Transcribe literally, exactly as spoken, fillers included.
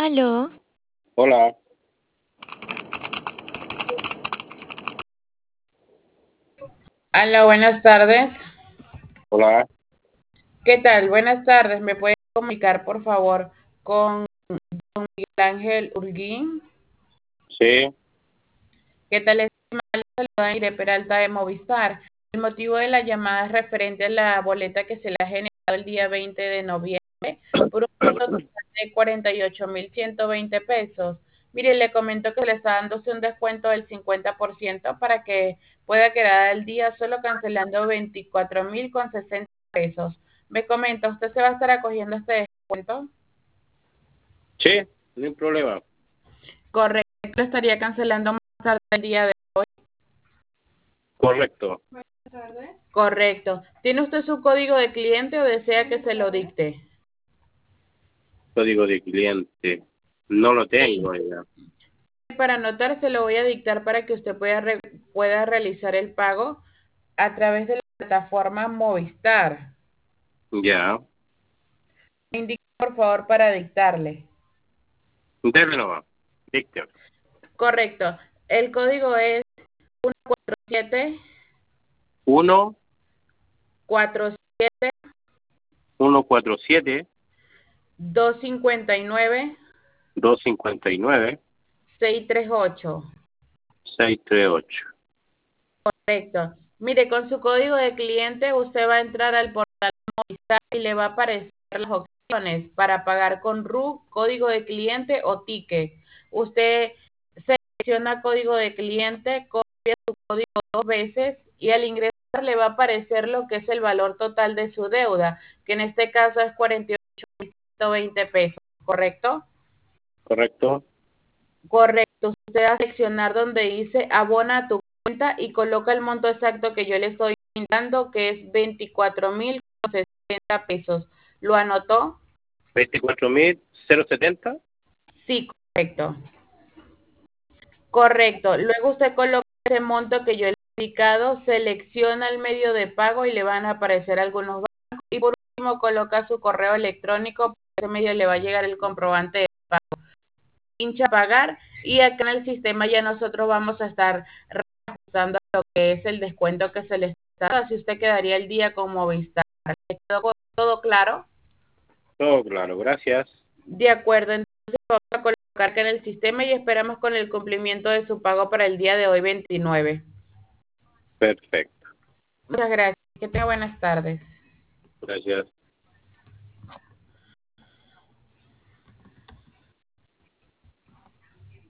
Aló, Hola, Hola, buenas tardes. hola, ¿Qué tal? Buenas tardes. ¿Me puede comunicar, por favor, con Miguel Ángel Urguín? sí, ¿Qué tal? Le saluda Irene Peralta de Movistar. El motivo de la llamada es referente a la boleta que se le ha generado el día veinte de noviembre por un monto total de cuarenta y ocho mil ciento veinte pesos. Mire, le comento que le está dándose un descuento del cincuenta por ciento para que pueda quedar al día solo cancelando veinticuatro mil con sesenta pesos. Me comenta, ¿usted se va a estar acogiendo a este descuento? sí, no hay problema. Correcto, lo estaría cancelando más tarde el día de Correcto. Correcto. ¿Tiene usted su código de cliente o desea que se lo dicte? Código de cliente. No lo Sí. tengo ya. Para anotar, se lo voy a dictar para que usted pueda, re- pueda realizar el pago a través de la plataforma Movistar. Ya. Me indique, por favor, para dictarle. Deme nomás. Víctor. Correcto. El código es siete Uno, cuatro siete uno, cuatro, siete, dos cinco nueve dos, cincuenta y nueve, seis tres ocho. seis, tres, ocho. Correcto. Mire, con su código de cliente usted va a entrar al portal Movistar y le va a aparecer las opciones para pagar con R U, código de cliente o ticket. Usted selecciona código de cliente, copia su código dos veces y al ingresar le va a aparecer lo que es el valor total de su deuda, que en este caso es cuarenta y ocho mil ciento veinte pesos, ¿correcto? Correcto. Correcto. Usted va a seleccionar donde dice abona a tu cuenta y coloca el monto exacto que yo le estoy indicando, que es veinticuatro mil sesenta pesos. ¿Lo anotó? Veinticuatro mil setenta. Sí, correcto. Correcto. Luego usted coloca ese monto que yo le he indicado, selecciona el medio de pago y le van a aparecer algunos bancos. Y por último coloca su correo electrónico, por ese medio le va a llegar el comprobante de pago. Pincha pagar y acá en el sistema ya nosotros vamos a estar reajustando lo que es el descuento que se le está dando. Así usted quedaría el día con Movistar. ¿Le quedó todo claro? Todo claro, gracias. De acuerdo, entonces vamos a colocar acá en el sistema y esperamos con el cumplimiento de su pago para el día de hoy veintinueve. Perfecto. Muchas gracias. Que tenga buenas tardes. Gracias.